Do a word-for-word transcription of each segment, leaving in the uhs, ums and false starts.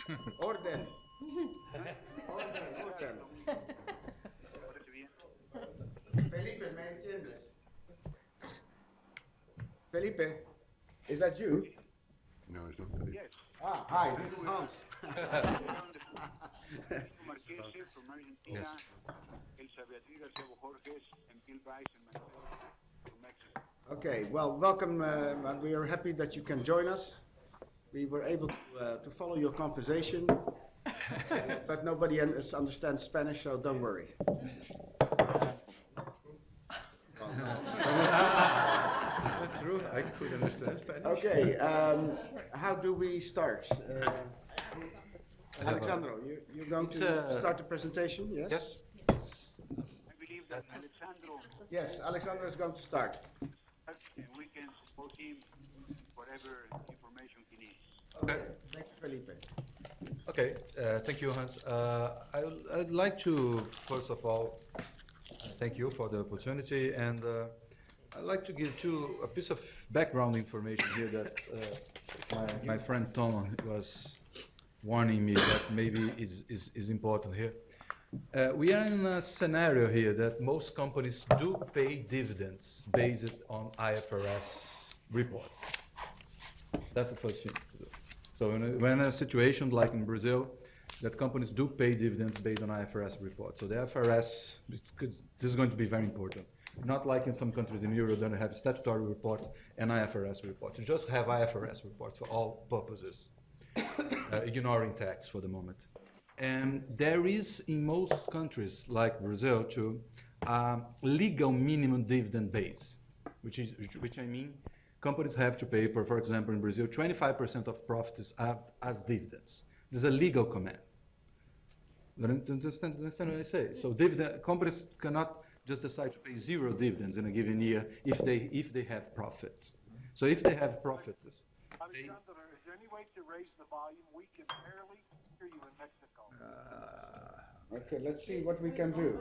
Orden. Orden, orden. Felipe, ¿me entiendes? Felipe, is that you? No, it's not Felipe. Yes. Ah, hi, this is Hans. Marquese from Argentina, Yes. Elsa Beatriz García Borges, and Bill Weiss and myself from Mexico. Okay, well, welcome. Uh, we are happy that you can join us. We were able to, uh, to follow your conversation, but nobody un understands Spanish, so don't worry. Well, no. That's true. I could understand Spanish. Okay, um, how do we start? Uh, Alexandro, you, you're going It's, to uh, start the presentation, yes? Yes. I believe that Alexandro, Yes, Alexandro is going to start. and we can support him whatever information he needs. Okay. Thank you, Felipe. Okay. Uh, thank you, Hans. Uh, I would, I'd like to first of all uh, thank you for the opportunity, and uh, I'd like to give you a piece of background information here that uh, my, my friend Tom was warning me that maybe is, is, is important here. Uh, we are in a scenario here that most companies do pay dividends based on I F R S reports. That's the first thing to do. So in a, when a situation like in Brazil, that companies do pay dividends based on I F R S reports. So the I F R S, it's, this is going to be very important. Not like in some countries in Europe that have statutory reports and I F R S reports. You just have I F R S reports for all purposes, uh, ignoring tax for the moment. And there is in most countries like Brazil too, um, legal minimum dividend base, which is which, which I mean companies have to pay, for, for example, in Brazil, twenty-five percent of profits are, as dividends. There's a legal command. You understand, understand what I say? So dividend, companies cannot just decide to pay zero dividends in a given year if they, if they have profits. So if they have profits, they, Alexander, is there any way to raise the volume? We can barely hear you in Mexico. Uh, okay, let's see what we can do.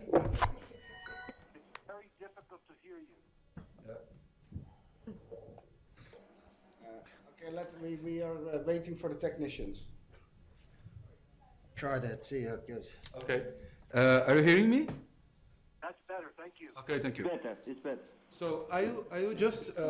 It's very difficult to hear you. uh, Uh, okay, let we we are uh, waiting for the technicians. Try that, see how it goes. okay. Uh, are you hearing me? That's better, thank you. Okay, thank you. Better, it's better. So I, I would just, uh,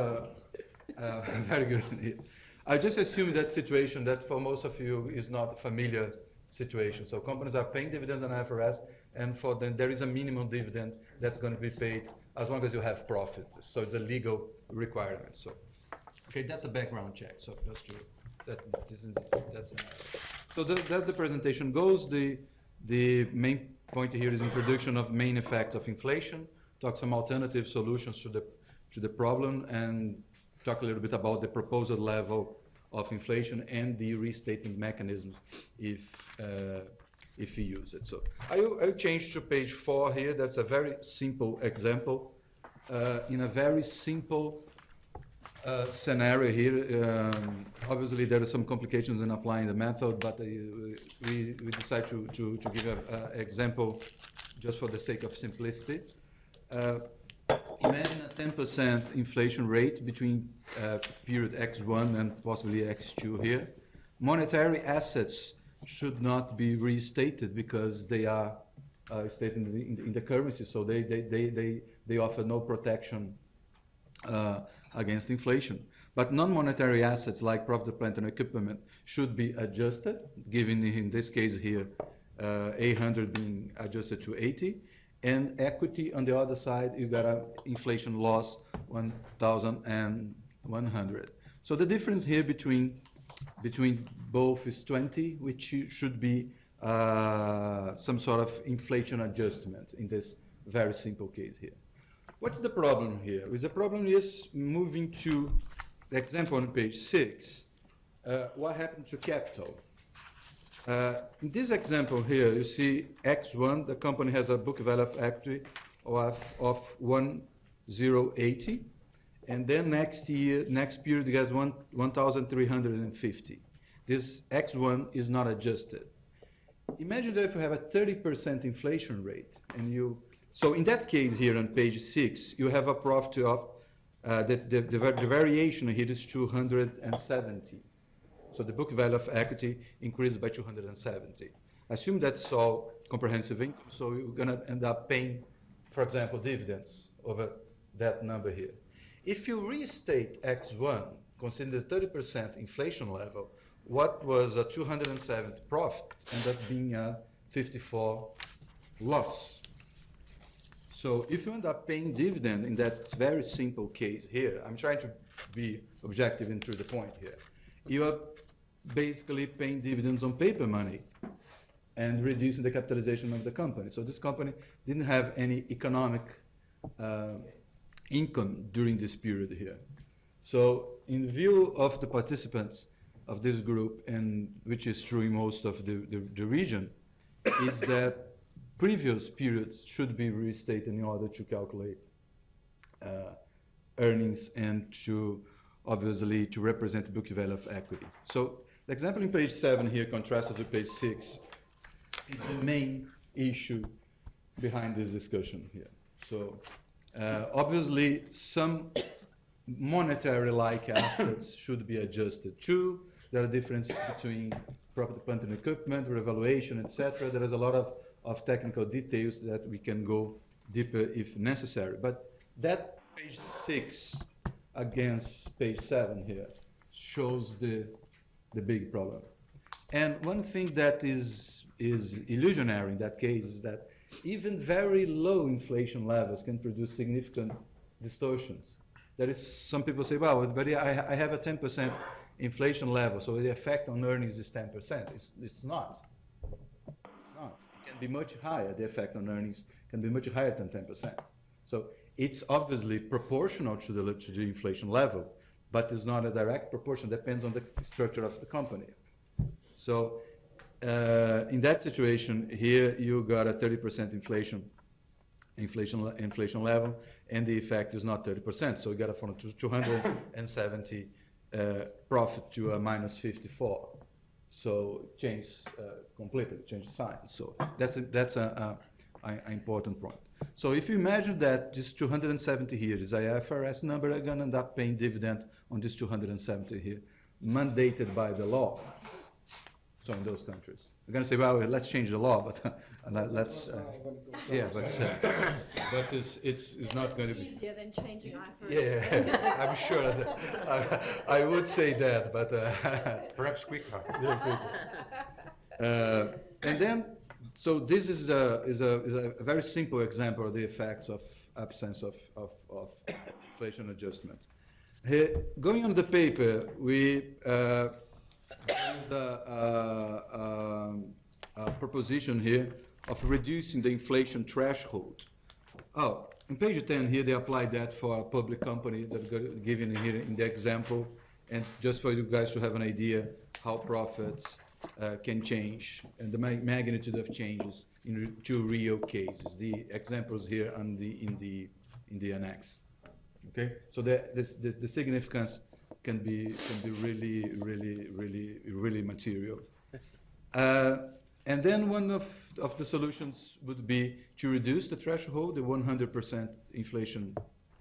uh, very good. I just assume that situation that for most of you is not a familiar situation. So companies are paying dividends on I F R S, and for them there is a minimum dividend that's going to be paid as long as you have profit. So it's a legal requirement. So, okay, that's a background check. So just to, that this is that's. A, so the, that's the presentation goes. The the main point here is introduction of main effects of inflation. Talk some alternative solutions to the to the problem, and talk a little bit about the proposed level of inflation and the restating mechanism if uh, if we use it. So I will, I will change to page four here. That's a very simple example uh, in a very simple uh, scenario here. Um, obviously, there are some complications in applying the method, but uh, we we decide to to to give an example just for the sake of simplicity. Uh, Imagine a ten percent inflation rate between uh, period X one and possibly X two here. Monetary assets should not be restated because they are uh, stated in the, in, the, in the currency, so they, they, they, they, they offer no protection uh, against inflation. But non-monetary assets like property, plant, and equipment should be adjusted, given in this case here, uh, eight hundred being adjusted to eighty. And equity on the other side, you got an inflation loss one thousand one hundred. So the difference here between between both is twenty, which should be uh, some sort of inflation adjustment in this very simple case here. What's the problem here? Is the problem is moving to the example on page six. Uh, what happened to capital? Uh, in this example here, you see X one, the company has a book value of equity of, of one thousand eighty, and then next year, next period, it has one thousand three hundred fifty. This X one is not adjusted. Imagine that if you have a thirty percent inflation rate, and you, so in that case here on page six, you have a profit of, uh, the, the, the, the variation here is two hundred seventy. So the book value of equity increased by two hundred seventy. Assume that's all comprehensive income, so you're going to end up paying, for example, dividends over that number here. If you restate X one, consider the thirty percent inflation level, what was a two hundred seventy profit ended up being a fifty-four loss. So if you end up paying dividend in that very simple case here, I'm trying to be objective and to the point here, you are basically paying dividends on paper money and reducing the capitalization of the company. So this company didn't have any economic uh, income during this period here. So in view of the participants of this group, and which is true in most of the, the, the region, is that previous periods should be restated in order to calculate uh, earnings and to obviously to represent the book value of equity. So the example in page seven here contrasted with page six is the main issue behind this discussion here. So uh, obviously some monetary-like assets should be adjusted too. There are differences between property, plant and equipment, revaluation, et cetera. There is a lot of, of technical details that we can go deeper if necessary. But that page six against page seven here shows the, the big problem. And one thing that is, is illusionary in that case is that even very low inflation levels can produce significant distortions. There is, some people say, well, but I, I have a ten percent inflation level, so the effect on earnings is ten percent. It's, it's not. It's not. It can be much higher. The effect on earnings can be much higher than ten percent. So it's obviously proportional to the, to the inflation level, but it's not a direct proportion. It depends on the structure of the company. So uh, in that situation, here you got a thirty percent inflation, inflation, inflation level, and the effect is not thirty percent. So you got a from two hundred seventy uh, profit to a minus fifty-four. So change uh, completely, change sign. So that's a, that's a, a, a important point. So if you imagine that this two hundred seventy here is I F R S number, are going to end up paying dividend on this two hundred seventy here, mandated by the law. So in those countries, we're going to say, well, let's change the law, but uh, let's, uh, yeah, but uh, but it's, it's it's not going to be easier than changing I F R S. Yeah, I'm sure. That I, I would say that, but uh, perhaps quicker. Yeah, quicker. Uh, and then, so this is a is a is a very simple example of the effects of absence of of, of inflation adjustment. Here, going on the paper, we. Uh, There's a, a, a, a proposition here of reducing the inflation threshold. Oh, in page ten here, they applied that for a public company that got given here in the example, and just for you guys to have an idea how profits uh, can change and the ma magnitude of changes in re two real cases. The examples here on the in the in the annex. Okay, so the this, this, the significance can be can be really, really, really, really material. Uh, and then one of, of the solutions would be to reduce the threshold, the one hundred percent inflation,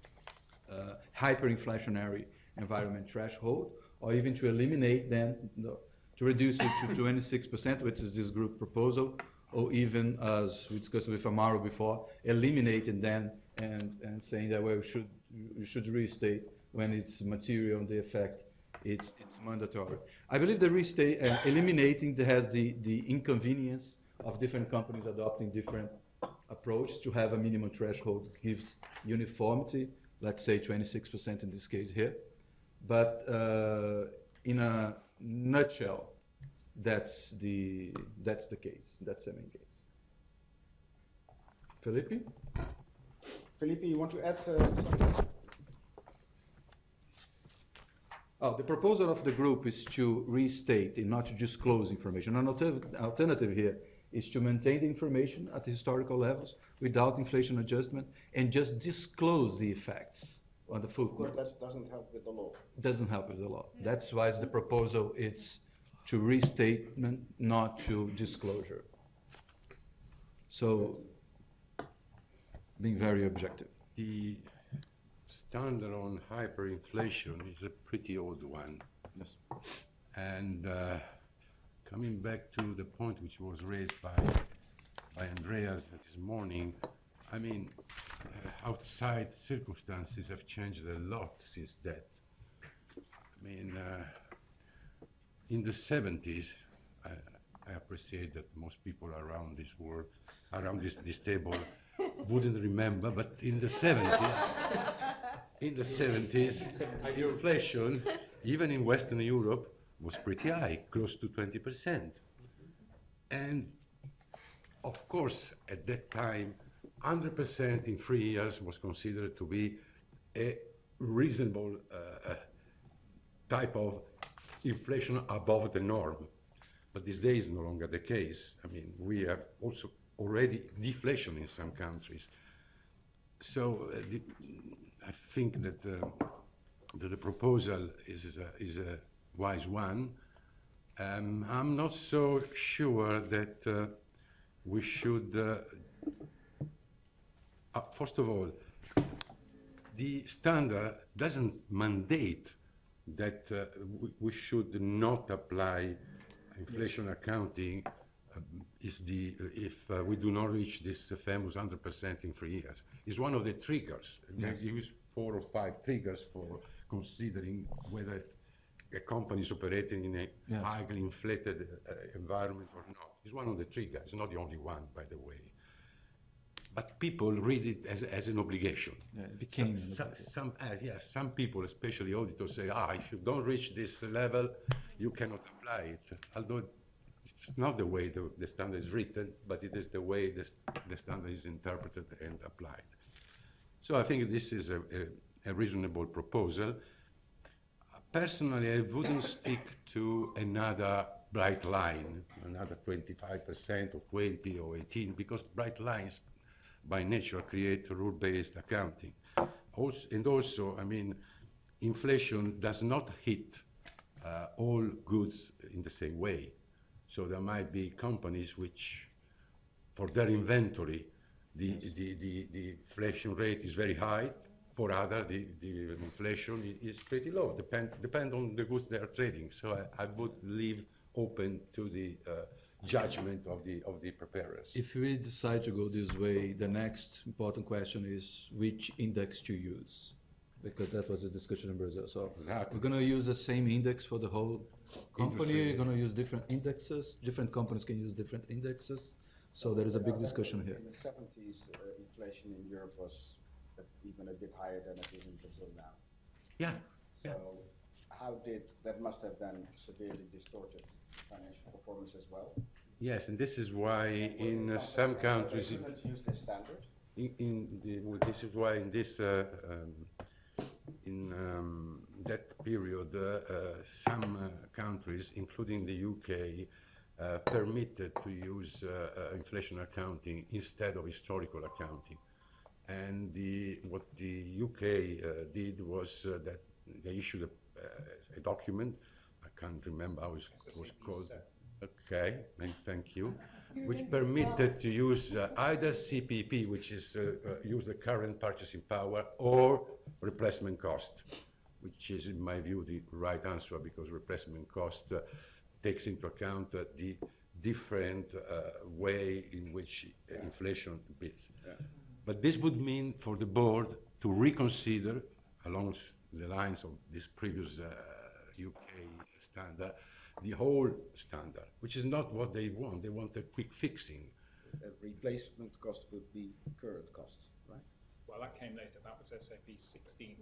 uh, hyperinflationary environment threshold, or even to eliminate then, no, to reduce it to twenty-six percent, which is this group proposal, or even, as we discussed with Amaro before, eliminating then and, and saying that well, we should, we should restate when it's material and the effect, it's, it's mandatory. I believe the restate, uh, eliminating the, has the, the inconvenience of different companies adopting different approaches to have a minimum threshold gives uniformity, let's say twenty-six percent in this case here. But uh, in a nutshell, that's the, that's the case, that's the main case. Felipe? Felipe, you want to add uh, something? Oh, the proposal of the group is to restate and not to disclose information. An alternative, alternative here is to maintain the information at the historical levels without inflation adjustment and just disclose the effects on the full Because group. that doesn't help with the law. Doesn't help with the law. That's why the proposal is to restatement, not to disclosure. So, being very objective. The standard on hyperinflation is a pretty old one. Yes. And uh, coming back to the point which was raised by, by Andreas this morning, I mean, uh, outside circumstances have changed a lot since that. I mean, uh, in the seventies, I, I appreciate that most people around this world, around this, this table, wouldn't remember, but in the seventies, in the seventies, inflation, even in Western Europe, was pretty high, close to twenty percent. And of course, at that time, one hundred percent in three years was considered to be a reasonable uh, uh, type of inflation above the norm. But these days, no longer the case. I mean, we have also already deflation in some countries. So uh, the, I think that, uh, that the proposal is a, is a wise one. Um, I'm not so sure that uh, we should, uh, uh, first of all, the standard doesn't mandate that uh, we, we should not apply inflation accounting uh, if, the, uh, if uh, we do not reach this uh, famous one hundred percent in three years. It's one of the triggers. Yes. They use four or five triggers for considering whether a company is operating in a Yes. highly inflated uh, environment or not. It's one of the triggers. It's not the only one, by the way. But people read it as, as an obligation. Yeah, it became some, an some, obligation. some, uh, yes, some people, especially auditors, say, ah, if you don't reach this level, you cannot apply it. Although it's not the way the, the standard is written, but it is the way the, the standard is interpreted and applied. So I think this is a, a, a reasonable proposal. Personally, I wouldn't stick to another bright line, another twenty-five percent or twenty or eighteen, because bright lines by nature create rule-based accounting. Also, and also, I mean, inflation does not hit uh, all goods in the same way. So there might be companies which, for their inventory, the, Yes. the, the, the inflation rate is very high. For others, the, the inflation is pretty low, depend, depend on the goods they are trading. So I, I would leave open to the uh, judgment of the, of the preparers. If we decide to go this way, the next important question is which index to use, because that was a discussion in Brazil. So Exactly. we're going to use the same index for the whole company. Industry. We're going to use different indexes. Different companies can use different indexes. So there is a big discussion here. In the seventies, uh, inflation in Europe was uh, even a bit higher than it is in Brazil now. Yeah, So yeah. how did, that must have then severely distorted financial performance as well? Yes, and this is why in uh, Companies, some uh, countries, They couldn't use this standard? in, in the, well, this is why in this uh, um, in um, that period, uh, uh, some uh, countries, including the U K, uh, permitted to use uh, uh, inflation accounting instead of historical accounting. And the, what the U K uh, did was uh, that they issued a, uh, a document, I can't remember how it was called. Okay, and thank you. Which permitted to use uh, either C P P, which is uh, uh, use the current purchasing power, or replacement cost, which is, in my view, the right answer, because replacement cost uh, takes into account uh, the different uh, way in which uh, inflation beats. Yeah. But this would mean for the board to reconsider, along the lines of this previous uh, U K standard, the whole standard, which is not what they want. They want a quick fixing. A replacement cost would be current cost, right? Well, that came later. That was S A P sixteen.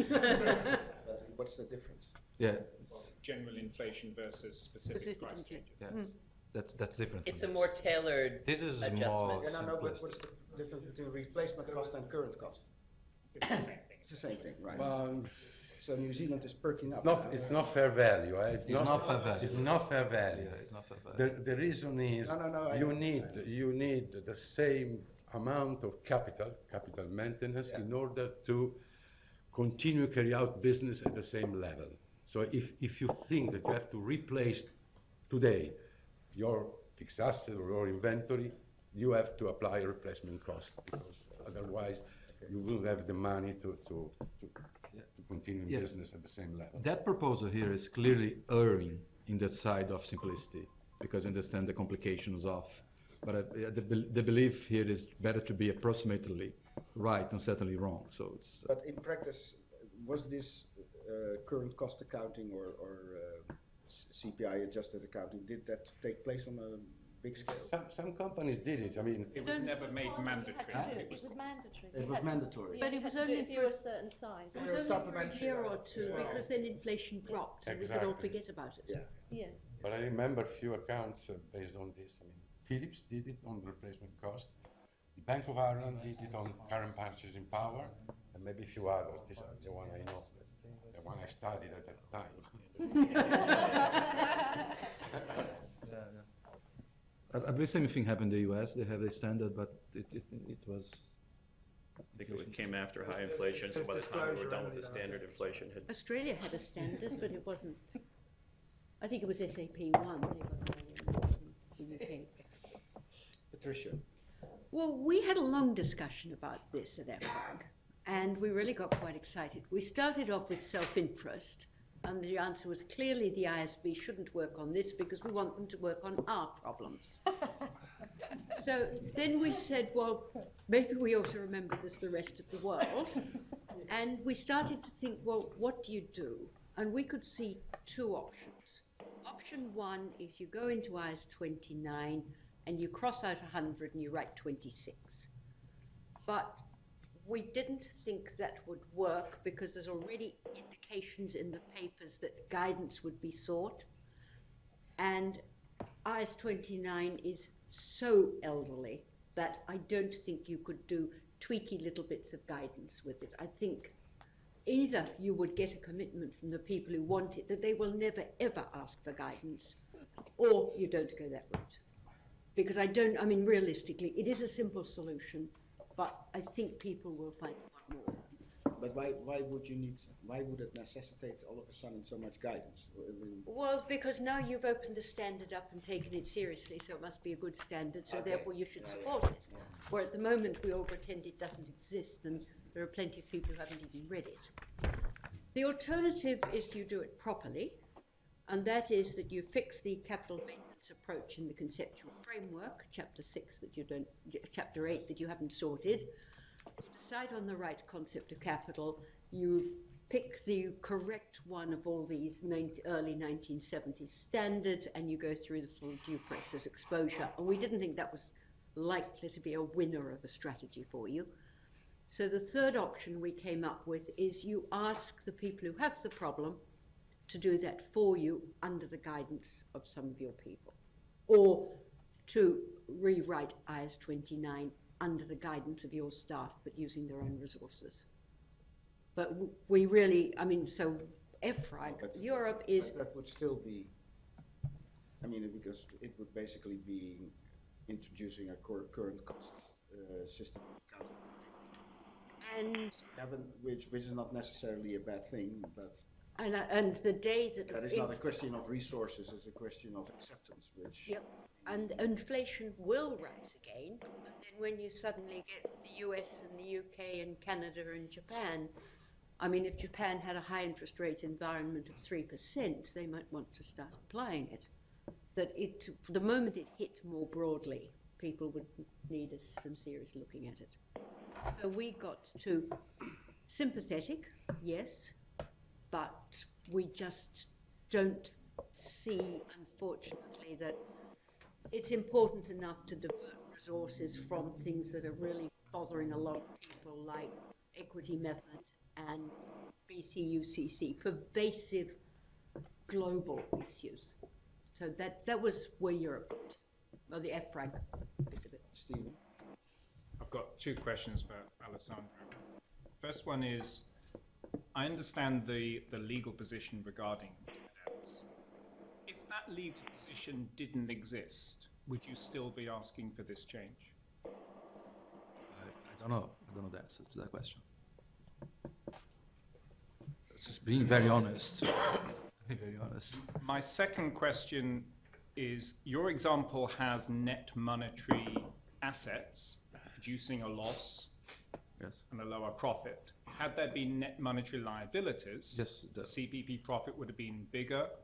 But what's the difference? Yeah, Well, general inflation versus specific Specific price inflation. changes. yes, that's that's different. It's a from more this. tailored This is adjustment. more Yeah, no, no, but simplistic. what's the difference between replacement cost and current cost? It's the same thing. It's the same thing, right? Um, So New Zealand is perking up. it's not. It's not fair value. Eh? It's, It's not fair value. It's not fair value. Yeah, it's not fair value. The, the reason is No, no, no, I you understand. need you need the same amount of capital, capital maintenance, Yeah. in order to continue carry out business at the same level. So if if you think that you have to replace today your fixed asset or your inventory, you have to apply a replacement cost, because otherwise you will have the money to to to, to continue in Yeah. business at the same level. That proposal here is clearly erring in that side of simplicity because we understand the complications of. But uh, the, bel the belief here is better to be approximately right than certainly wrong. So it's. Uh, But in practice, was this uh, current cost accounting or, or uh, C P I adjusted accounting, did that take place on a big scale? Some, some companies did it. I mean, It was never made Well, you had mandatory. to do It It was was mandatory. It You was had to- mandatory. yeah, But you it was had to do only if you were for- a certain size. It was only for a year or two Yeah. because then inflation dropped and we could all Exactly. forget about it. Yeah. Yeah. but I remember a few accounts uh, based on this. I mean, Philips did it on replacement cost. The Bank of Ireland did it on current purchasing power, and maybe a few others. These are the one I know, the one I studied at that time. Yeah, yeah. I, I believe same thing happened in the U S. They have a standard, but it, it, it was. I think it came after high inflation, so by the time we were done with the standard, inflation had. Australia had a standard, but it wasn't. I think it was S A P one. They were in the U K. Patricia. Well, we had a long discussion about this at EFRAG, and we really got quite excited. We started off with self-interest, and the answer was clearly the I S B shouldn't work on this because we want them to work on our problems. So then we said, well, maybe we ought to remember there's the rest of the world. And we started to think, well, what do you do? And we could see two options. Option one is you go into I S twenty-nine and you cross out one hundred and you write twenty-six. But we didn't think that would work because there's already indications in the papers that guidance would be sought. And I S twenty-nine is so elderly that I don't think you could do tweaky little bits of guidance with it. I think either you would get a commitment from the people who want it that they will never ever ask for guidance, or you don't go that route. Because I don't, I mean realistically, it is a simple solution, but I think people will find it more. But why, why would you need, why would it necessitate all of a sudden so much guidance? I mean, Well, because now you've opened the standard up and taken it seriously, so it must be a good standard, so Okay. therefore you should Yeah, yeah, support it. yeah. Where at the moment we all pretend it doesn't exist, and there are plenty of people who haven't even read it. The alternative is you do it properly, and that is that you fix the capital maintenance approach in the conceptual framework, chapter six that you don't, chapter eight that you haven't sorted. You decide on the right concept of capital, you pick the correct one of all these early nineteen seventies standards, and you go through the full due process exposure. And we didn't think that was likely to be a winner of a strategy for you. So the third option we came up with is you ask the people who have the problem to do that for you under the guidance of some of your people, or to rewrite I S twenty-nine under the guidance of your staff, but using their own resources. But w we really, I mean, so EFRAG, But- Europe is, But that would still be, I mean, because it would basically be introducing a cur current cost uh, system of accounting. and Haven't, which, which is not necessarily a bad thing, but and, uh, and the day that, that is not a question of resources, it's a question of acceptance, which. Yep. And inflation will rise again, and then when you suddenly get the U S and the U K and Canada and Japan, I mean, if Japan had a high interest rate environment of three percent, they might want to start applying it. That it, the moment it hit more broadly, people would need a, some serious looking at it. So we got to sympathetic, yes, but we just don't see, unfortunately, that it's important enough to divert resources from things that are really bothering a lot of people, like equity method and B C U C C, pervasive global issues. So that, that was where Europe went, or the EFRAG bit of it. Stephen? I've got two questions for Alessandro. First one is, I understand the, the legal position regarding dividends. If that legal position didn't exist, would you still be asking for this change? I, I don't know. I don't know the answer to that question. Just being very honest. Being very honest. My second question is, your example has net monetary assets producing a loss Yes. and a lower profit. Had there been net monetary liabilities, Yes, it the does. C P P profit would have been bigger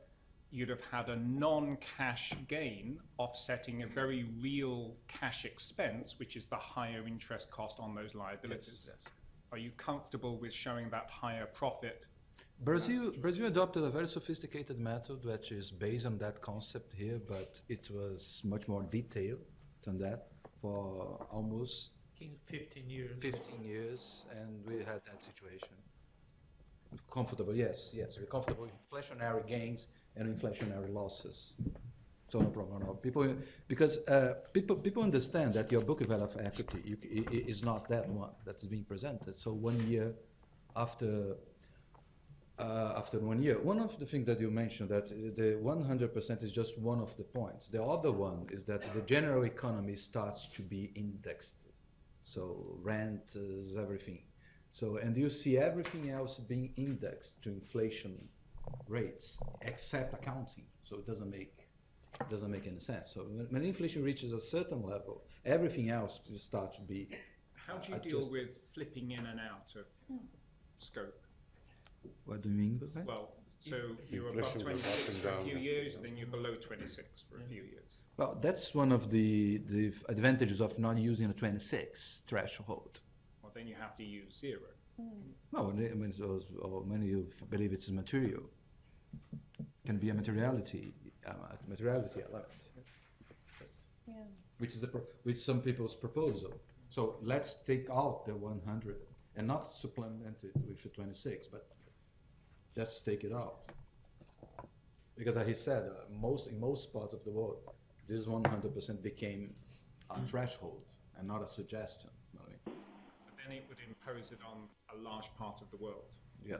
you'd have had a non-cash gain offsetting a very real cash expense, which is the higher interest cost on those liabilities. Yes, yes. Are you comfortable with showing that higher profit? Brazil, Brazil adopted a very sophisticated method which is based on that concept here, but it was much more detailed than that for almost fifteen years. fifteen years, and we had that situation. Comfortable, yes, yes, we're comfortable with inflationary gains and inflationary losses. So no problem at all. People, because uh, people, people understand that your book value of equity you, i- i- is not that one that's being presented. So one year after, uh, after one year, one of the things that you mentioned that uh, the one hundred percent is just one of the points. The other one is that the general economy starts to be indexed. So rent is everything. So, and you see everything else being indexed to inflation rates except accounting. So it doesn't make it doesn't make any sense. So when, when inflation reaches a certain level, everything else will start to be. How do you uh, deal adjusted. with flipping in and out of scope? What do you mean by that? Well, so you're above Inflation goes up twenty-six and for a down. few years, then you're below twenty-six for a few years. Well, that's one of the the advantages of not using a twenty-six threshold. Well, then you have to use zero. No, when, it- when, those, or when you f- believe it's material, can be a materiality, um, a materiality element, which is the pro- which some people's proposal. So let's take out the one hundred and not supplement it with the twenty-six, but just take it out. Because as he said, uh, most in most parts of the world, this one hundred percent became a threshold and not a suggestion. You know what I mean? So then it would impose it on a large part of the world. Yes,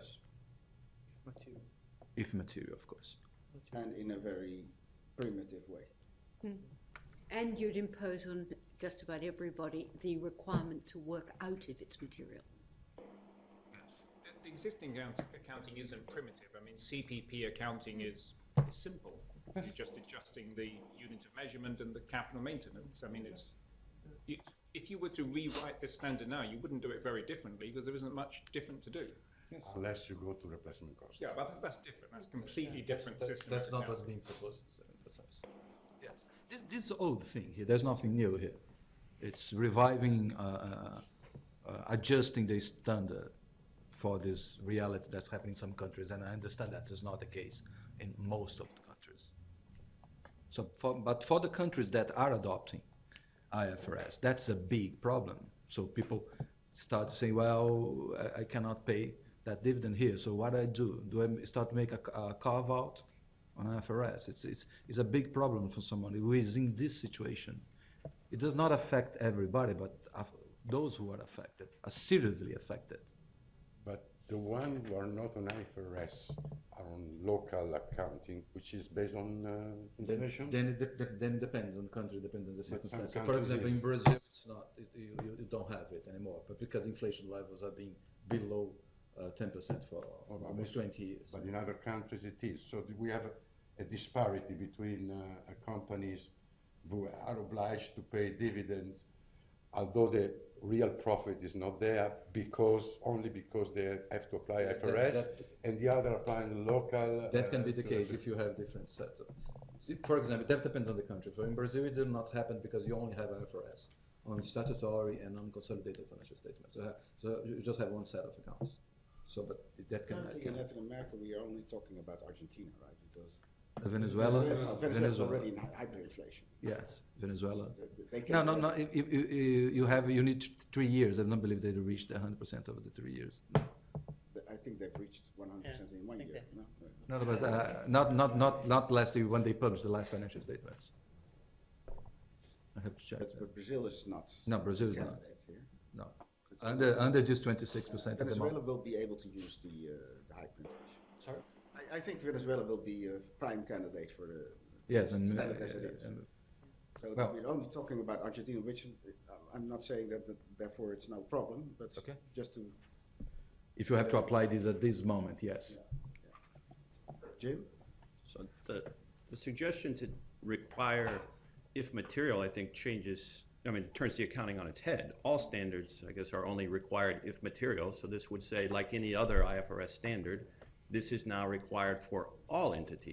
if material, of course. And in a very primitive way. And you'd impose on just about everybody the requirement to work out if it's material. The, the existing account, accounting isn't primitive. I mean, C P P accounting is, is simple. You're just adjusting the unit of measurement and the capital maintenance. I mean, it's you, if you were to rewrite this standard now, you wouldn't do it very differently because there isn't much different to do. Unless you go to replacement cost. Yeah, but that's different. That's a completely different That's, system. that's of not what's accounting. being proposed, so emphasize. Yes. This, this is old thing here, there's nothing new here. It's reviving, uh, uh, uh, adjusting the standard for this reality that's happening in some countries, and I understand that is not the case in most of the countries. So, for, but for the countries that are adopting I F R S, that's a big problem. So people start to say, well, I, I cannot pay that dividend here, so what do I do? Do I start to make a, a carve out on I F R S? It's, it's, it's a big problem for someone who is in this situation. It does not affect everybody, but af those who are affected are seriously affected. But the one who are not on I F R S are on local accounting, which is based on uh, Then, inflation. then it de de- then depends on the country, depends on the But some circumstances. For countries example, is- in Brazil, it's not, it, you, you you don't have it anymore, but because inflation levels are being below uh, ten percent for Oh, but almost it- twenty years. But in other countries it is. So th- we have a, a disparity between uh, uh, companies who are obliged to pay dividends, although the real profit is not there because only because they have to apply Yeah, I F R S, that- that- and the other applying local. That can uh, be the to case if you have different sets of. See, for example, that depends on the country. So in Brazil, it did not happen because you only have I F R S on statutory and on consolidated financial statements. So, ha- so you just have one set of accounts. So, but that can. Currently can in Latin America, we are only talking about Argentina, right? Because Venezuela, Venezuela is Venezuela. already in hy- hyperinflation. Yes, Venezuela. They can No, no, no. already- If, if, if you you have, you need three years. I don't believe they reached one hundred percent over the three years. I think they've reached one hundred percent in one think year. that- No? No, but uh, not, not, not, not last year when they published the last financial statements. I have to check. But, that. but Brazil is not. No, Brazil is not. candidate here. No, It's under under just twenty-six percent at the Venezuela moment. will be able to use the, uh, the hyperinflation. Sorry. I, I think Venezuela will be a prime candidate for the. Yes, and, uh, standard as it is. and So well- we're only talking about Argentina, which uh, I'm not saying that, that therefore it's no problem, but Okay. just to. if you have to apply this at this moment, yes. Jim? So the, the suggestion to require if material, I think, changes, I mean, turns the accounting on its head. All standards, I guess, are only required if material, so this would say, like any other I F R S standard, this is now required for all entities.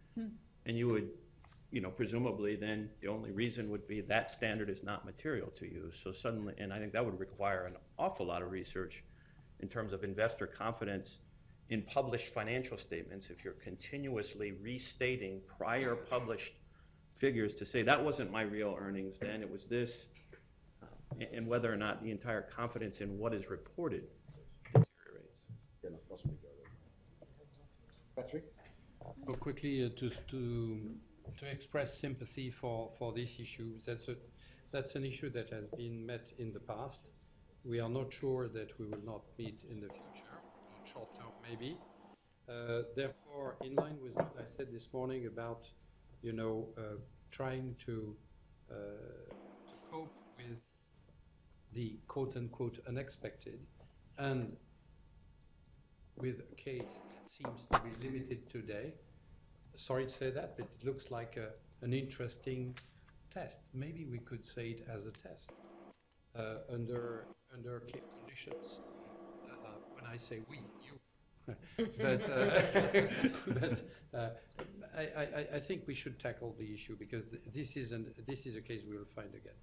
And you would, you know, presumably then the only reason would be that standard is not material to you. So suddenly, and I think that would require an awful lot of research in terms of investor confidence in published financial statements if you're continuously restating prior published figures to say that wasn't my real earnings then, it was this, uh, and- and whether or not the entire confidence in what is reported deteriorates. Cannot possibly go there. Patrick? Well, quickly uh, to, to, to express sympathy for, for this issue. That's, a, that's an issue that has been met in the past. We are not sure that we will not meet in the future, or short term maybe. Uh, therefore, in line with what I said this morning about, you know, uh, trying to, uh, to cope with the quote-unquote unexpected, and with a case that seems to be limited today. Sorry to say that, but it looks like a, an interesting test. Maybe we could say it as a test uh, under under clear conditions. Uh, when I say we, you. but uh, but uh, I, I, I think we should tackle the issue because th this is an this is a case we will find again.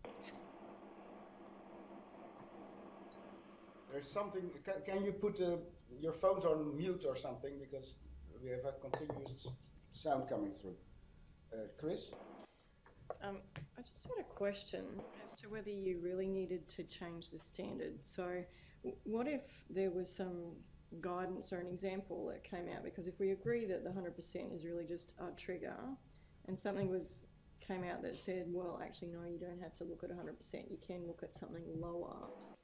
There's something, can, can you put uh, your phones on mute or something, because we have a continuous sound coming through. Uh, Chris? Um, I just had a question as to whether you really needed to change the standard. So w what if there was some guidance or an example that came out? Because if we agree that the one hundred percent is really just a trigger, and something was came out that said, well, actually, no, you don't have to look at one hundred percent, you can look at something lower.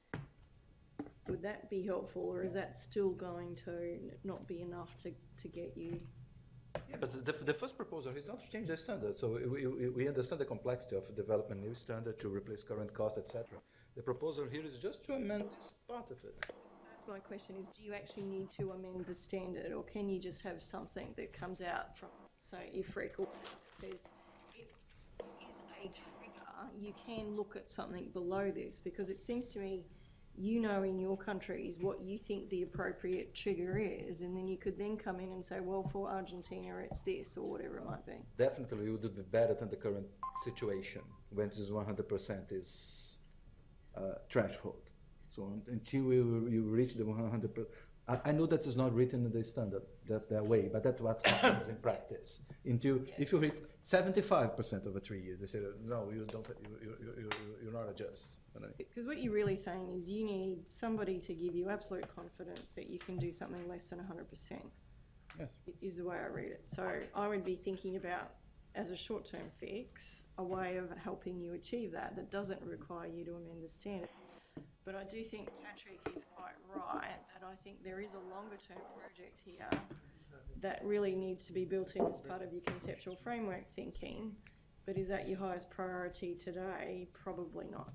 Would that be helpful, or is that still going to not be enough to, to get you? Yeah, but the, the first proposal is not to change the standard. So we, we, we understand the complexity of developing a new standard to replace current costs, et cetera. The proposal here is just to amend this part of it. That's my question, is do you actually need to amend the standard, or can you just have something that comes out from, say, I F R E C, or that says it is a trigger, you can look at something below this? Because it seems to me you know in your countries what you think the appropriate trigger is, and then you could then come in and say, well, for Argentina it's this, or whatever it might be. Definitely it would be better than the current situation when this one hundred percent is uh, threshold. So until we, you reach the one hundred percent, I, I know that is not written in the standard that, that way, but that's what happens in practice. Until, Yes. if you hit seventy-five percent over three years, they say, no, you don't, you, you, you, you, you're not adjust. Because what you're really saying is you need somebody to give you absolute confidence that you can do something less than one hundred percent. Yes. Is the way I read it. So I would be thinking about, as a short-term fix, a way of helping you achieve that that doesn't require you to amend the standard. But I do think Patrick is quite right that I think there is a longer-term project here that really needs to be built in as part of your conceptual framework thinking. But is that your highest priority today? Probably not.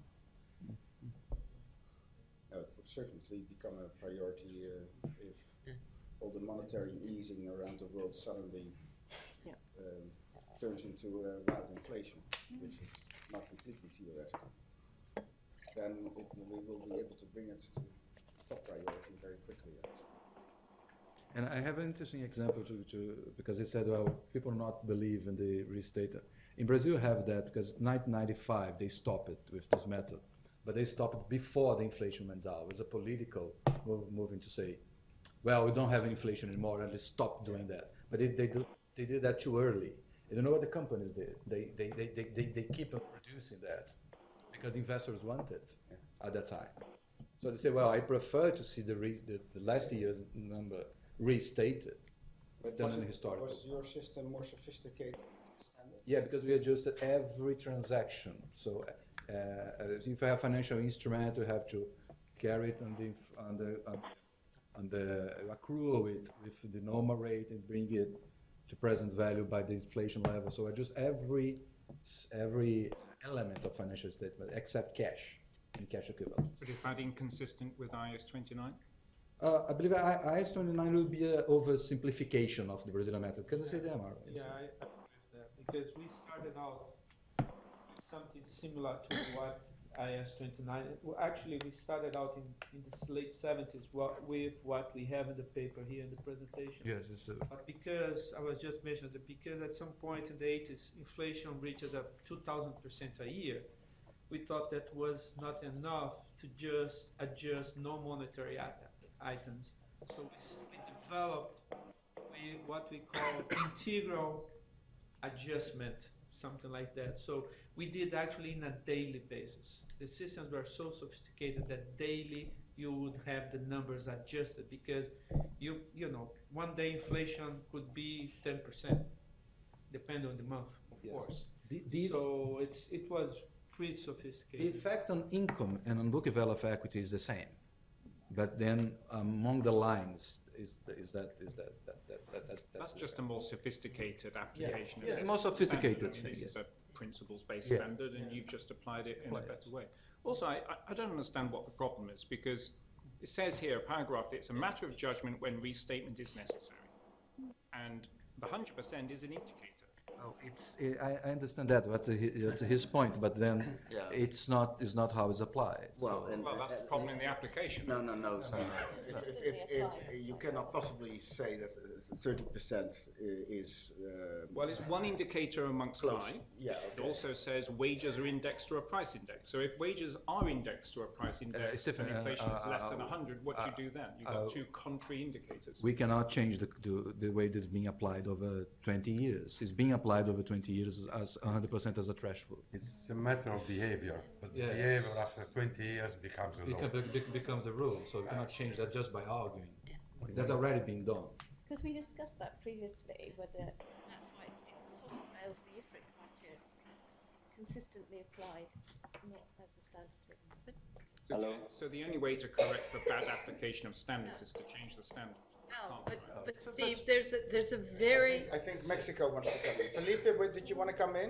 Uh, it would certainly become a priority uh, if all the monetary easing around the world suddenly Yeah. um, turns into uh, wild inflation, which is not completely theoretical. Then it, we will be able to bring it to top priority very quickly. Actually. And I have an interesting example to, to because they said, well, people not believe in the restate. In Brazil, have that because nineteen ninety-five they stopped it with this method, but they stopped it before the inflation went down. It was a political move, moving to say, well, we don't have inflation anymore, and they stopped doing that. But they they, do, they did that too early. You know what the companies did? They they they they they, they keep on producing that because the investors want it at that time. So they say, well, I prefer to see the re the, the last year's number restated But than was, an it, historical. was your system more sophisticated? Standard? Yeah, because we adjusted every transaction. So uh, uh, if you have financial instrument, you have to carry it on the on the uh, on the accrual it with the normal rate and bring it to present value by the inflation level. So adjust every every element of financial statement except cash and cash equivalents. But is that inconsistent with I S twenty-nine? Uh, I believe I S twenty-nine will be an oversimplification of the Brazilian method. Can you say that, Amaro? Yeah, I agree with that because we started out with something similar to what I S twenty-nine. Well, actually, we started out in, in the late seventies what, with what we have in the paper here in the presentation. Yes, it's a, But because, I was just mentioning that because at some point in the eighties, inflation reached up two thousand percent a year, we thought that was not enough to just adjust non-monetary items. So we, we developed we, what we call integral adjustment, something like that. So we did actually in a daily basis. The systems were so sophisticated that daily you would have the numbers adjusted because you you know one day inflation could be ten percent, depending on the month, of Yes. course. The, the, So it's it was pretty the sophisticated. effect on income and on book value of equity is the same, but then among the lines is is that is that that that, that, that That's the just a effect. more sophisticated application. of Yes, this more standard. sophisticated I mean, thing, this is yes. a principles-based Yeah. standard, and you've just applied it in Apply a it. better way. Also, I, I- I don't understand what the problem is, because it says here, paragraph, it's a matter of judgment when restatement is necessary. And the one hundred percent is an indicator. Oh, it's, I, I understand that, but uh, he- it's his point, but then Yeah. it's not, it's not how it's applied. Well, so- and- Well, that's the problem in the application. No, no, no. No, Steve. no, no. If, if, if, if you cannot possibly say that thirty percent is. Uh, Well, it's one indicator amongst Close. five. Yeah, It okay. also says wages are indexed to a price index. So if wages are indexed to a price index Stephen, and uh, inflation is uh, less uh, than one hundred, what do uh, you do then? You've uh, got two contrary indicators. We cannot change the, the, the way this is being applied over twenty years. It's being applied over twenty years as one hundred percent as a threshold. It's a matter of behavior, but Yes. behavior after twenty years becomes a It law. beca- be- becomes a rule, so you cannot change that just by arguing. That's already been done. Because we discussed that previously, whether that's why it, it sort of fails the IFRIC criteria. Consistently applied, not as the standards written. But So, Hello? so the only way to correct the bad application of standards is to change the standard. no, Oh, but, right. but So Steve, that's- there's a, there's a very, I think Mexico wants to come in. Felipe, wait, did you want to come in?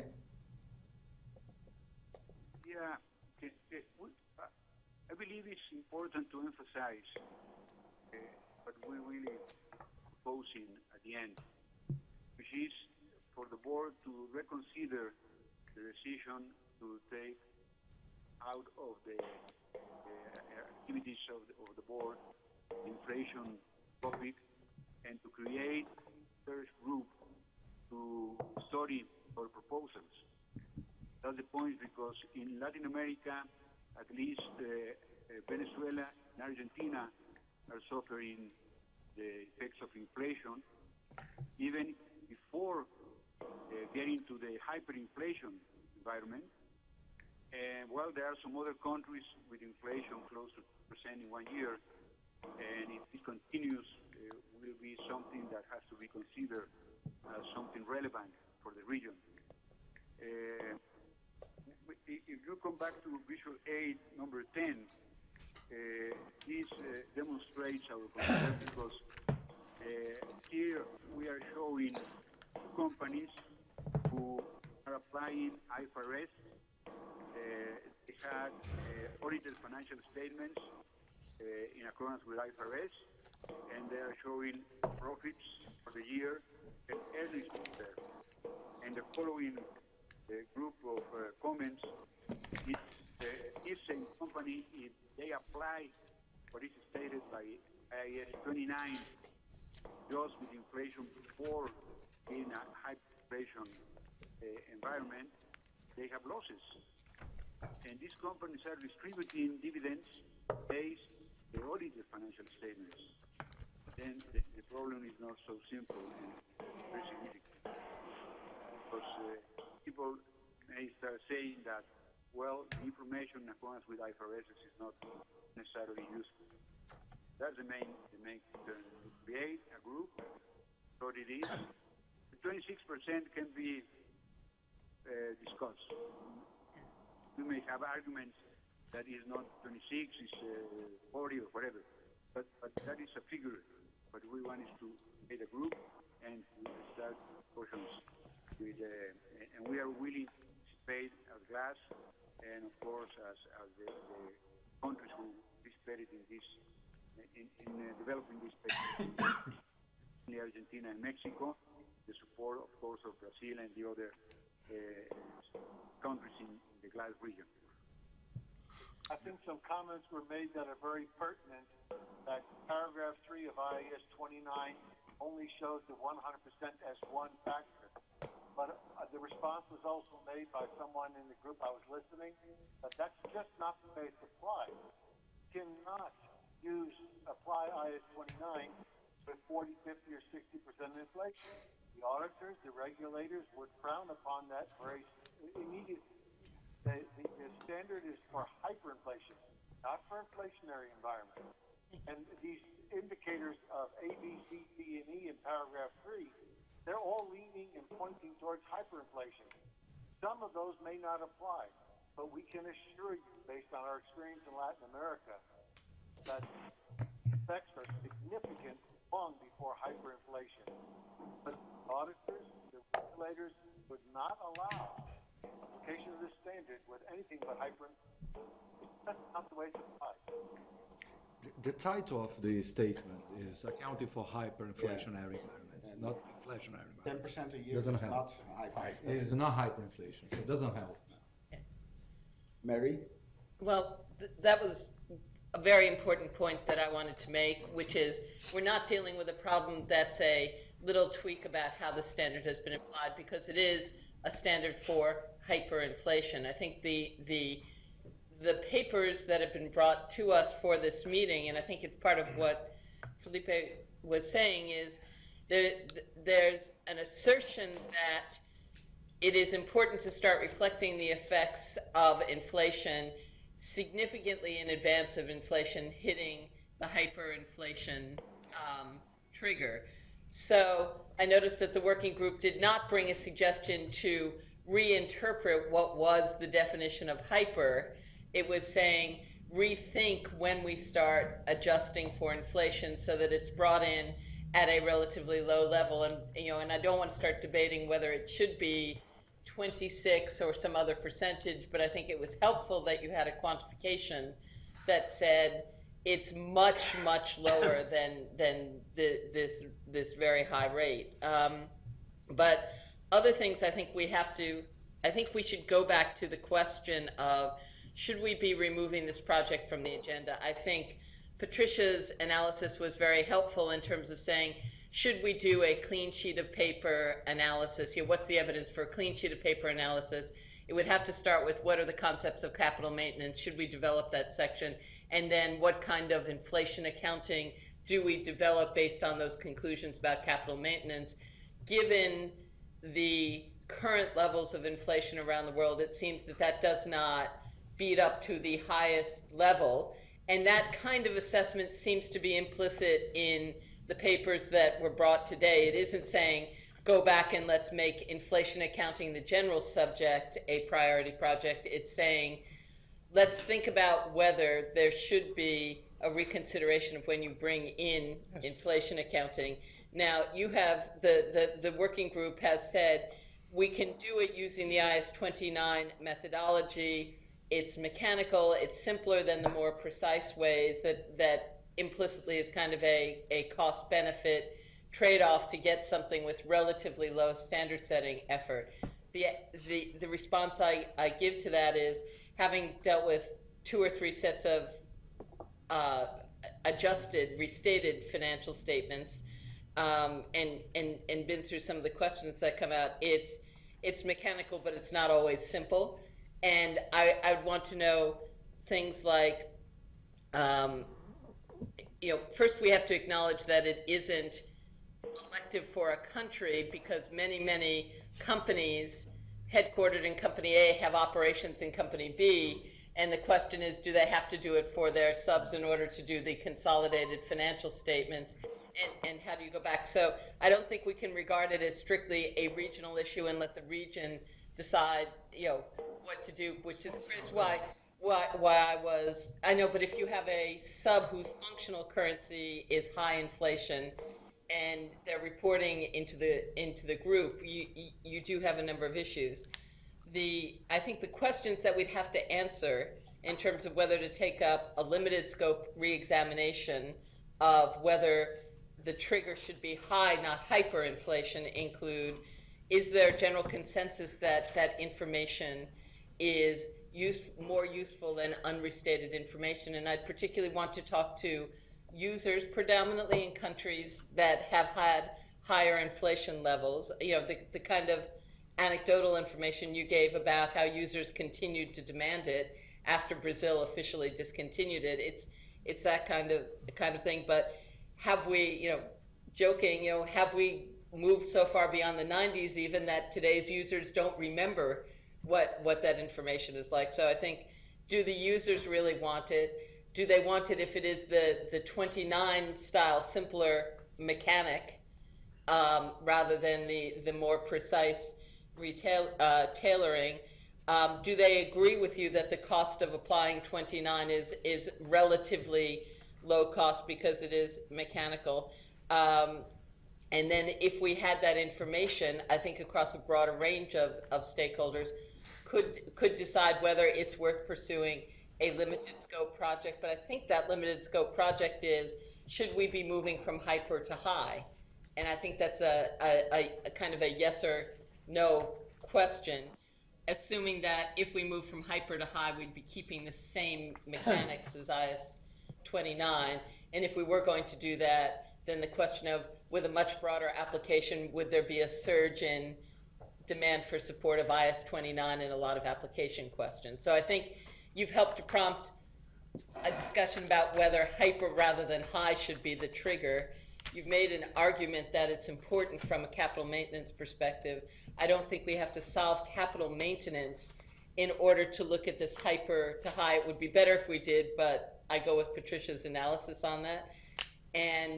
Yeah, okay, okay, we, uh, I believe it's important to emphasize uh, what we really proposing at the end, which is for the board to reconsider the decision to take out of the uh, activities of the, of the board inflation topic and to create a third group to study our proposals. That's the point, because in Latin America, at least uh, uh, Venezuela and Argentina are suffering the effects of inflation, even before uh, getting to the hyperinflation environment. And well, there are some other countries with inflation close to two percent in one year, and if it continues, uh, will be something that has to be considered as something relevant for the region. Uh, If you come back to visual aid number ten, uh, this uh, demonstrates our concern because uh, here we are showing two companies who are applying I F R S. Uh, they had uh, audited financial statements uh, in accordance with I F R S, and they are showing profits for the year and earnings per share. And the following the group of uh, comments, it's uh, this same company, if they apply what is stated by I A S twenty-nine, just with inflation before in a high inflation uh, environment, they have losses. And these companies are distributing dividends based on the audited financial statements. Then the, the problem is not so simple and very significant. Because uh, people may start saying that, well, the information in accordance with I F R S is not necessarily useful. That's the main, the main concern. To create a group, what it is, the twenty-six percent can be uh, discussed. We may have arguments that is not twenty-six, is uh, forty or whatever, but, but that is a figure. What we want is to create a group and to start portions with, uh, and we are willing to participate as GLAS, and of course as, as the, the countries who participated in this, in, in uh, developing this paper, in Argentina and Mexico, the support of course of Brazil and the other uh, countries in, in the GLAS region. I think some comments were made that are very pertinent, that paragraph three of I A S twenty-nine only shows the one hundred percent as one factor. But uh, the response was also made by someone in the group I was listening, that that's just not the way it's applied. You cannot use, apply I A S twenty-nine with forty, fifty, or sixty percent inflation. The auditors, the regulators would frown upon that very immediately. The, the, the standard is for hyperinflation, not for inflationary environment. And these indicators of A, B, C, D, and E in paragraph three, they're all leaning and pointing towards hyperinflation. Some of those may not apply, but we can assure you, based on our experience in Latin America, that effects are significant long before hyperinflation. But auditors, the regulators would not allow application of this standard with anything but hyperinflation. That's not the way it's applied. The, the title of the statement is accounting for hyperinflationary yeah. environments, yeah. not inflationary environments. ten percent a year doesn't is help. not hyperinflation. It is not hyperinflation. So it doesn't help. Mary? Well, th that was a very important point that I wanted to make, which is we're not dealing with a problem that's a little tweak about how the standard has been applied, because it is a standard for hyperinflation. I think the the the papers that have been brought to us for this meeting, and I think it's part of what Felipe was saying, is there there's an assertion that it is important to start reflecting the effects of inflation significantly in advance of inflation hitting the hyperinflation um, trigger. So I noticed that the working group did not bring a suggestion to reinterpret what was the definition of hyper. It was saying rethink when we start adjusting for inflation so that it's brought in at a relatively low level. And you know, and I don't want to start debating whether it should be twenty-six or some other percentage, but I think it was helpful that you had a quantification that said it's much, much lower than than the, this this very high rate. Um, but other things, I think we have to. I think we should go back to the question of should we be removing this project from the agenda. I think Patricia's analysis was very helpful in terms of saying, should we do a clean sheet of paper analysis? You know, what's the evidence for a clean sheet of paper analysis? It would have to start with what are the concepts of capital maintenance? Should we develop that section? And then what kind of inflation accounting do we develop based on those conclusions about capital maintenance? Given the current levels of inflation around the world, it seems that that does not beat up to the highest level. And that kind of assessment seems to be implicit in the papers that were brought today. It isn't saying go back and let's make inflation accounting the general subject a priority project. It's saying let's think about whether there should be a reconsideration of when you bring in yes. inflation accounting. Now, you have, the, the, the working group has said we can do it using the I A S twenty-nine methodology. It's mechanical, it's simpler than the more precise ways that, that implicitly is kind of a, a cost-benefit trade-off to get something with relatively low standard-setting effort. The, the, the response I, I give to that is, having dealt with two or three sets of uh, adjusted, restated financial statements, um, and, and, and been through some of the questions that come out, it's, it's mechanical, but it's not always simple. And I, I would want to know things like, um, you know, first we have to acknowledge that it isn't elective for a country, because many, many companies headquartered in Company A have operations in Company B, and the question is, do they have to do it for their subs in order to do the consolidated financial statements, and, and how do you go back? So I don't think we can regard it as strictly a regional issue and let the region decide, you know, what to do, which is Chris, why, why, why I was, I know, but if you have a sub whose functional currency is high inflation and they're reporting into the, into the group, you, you, you do have a number of issues. The, I think the questions that we'd have to answer in terms of whether to take up a limited scope re-examination of whether the trigger should be high, not hyperinflation, include, is there general consensus that that information is use, more useful than unrestated information. And I'd particularly want to talk to users, predominantly in countries that have had higher inflation levels. You know, the, the kind of anecdotal information you gave about how users continued to demand it after Brazil officially discontinued it. It's it's that kind of kind of thing. But have we, you know, joking, you know, have we moved so far beyond the nineties even that today's users don't remember what what that information is like? So I think, do the users really want it? Do they want it if it is the the twenty-nine style, simpler mechanic, um, rather than the the more precise retail uh, tailoring? Um, do they agree with you that the cost of applying twenty-nine is is relatively low cost because it is mechanical? Um, and then if we had that information, I think across a broader range of, of stakeholders could could decide whether it's worth pursuing a limited scope project. But I think that limited scope project is, should we be moving from hyper to high? And I think that's a, a, a kind of a yes or no question, assuming that if we move from hyper to high, we'd be keeping the same mechanics as I S twenty-nine. And if we were going to do that, then the question of, with a much broader application, would there be a surge in demand for support of I S twenty-nine and a lot of application questions? So I think you've helped to prompt a discussion about whether hyper rather than high should be the trigger. You've made an argument that it's important from a capital maintenance perspective. I don't think we have to solve capital maintenance in order to look at this hyper to high. It would be better if we did, but I go with Patricia's analysis on that. And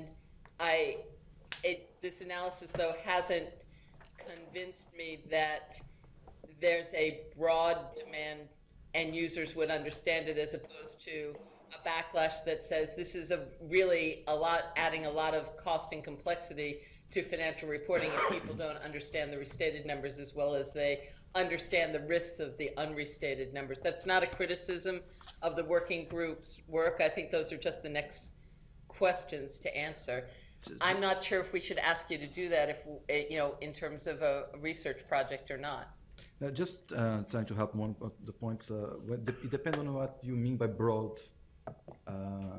I, it, this analysis, though, hasn't convinced me that there's a broad demand and users would understand it, as opposed to a backlash that says this is a really a lot, adding a lot of cost and complexity to financial reporting if people don't understand the restated numbers as well as they understand the risks of the unrestated numbers. That's not a criticism of the working group's work. I think those are just the next questions to answer. I'm not sure if we should ask you to do that, if you know, in terms of a research project or not. Uh, just uh, trying to help one of the points. Uh, it depends on what you mean by broad, uh,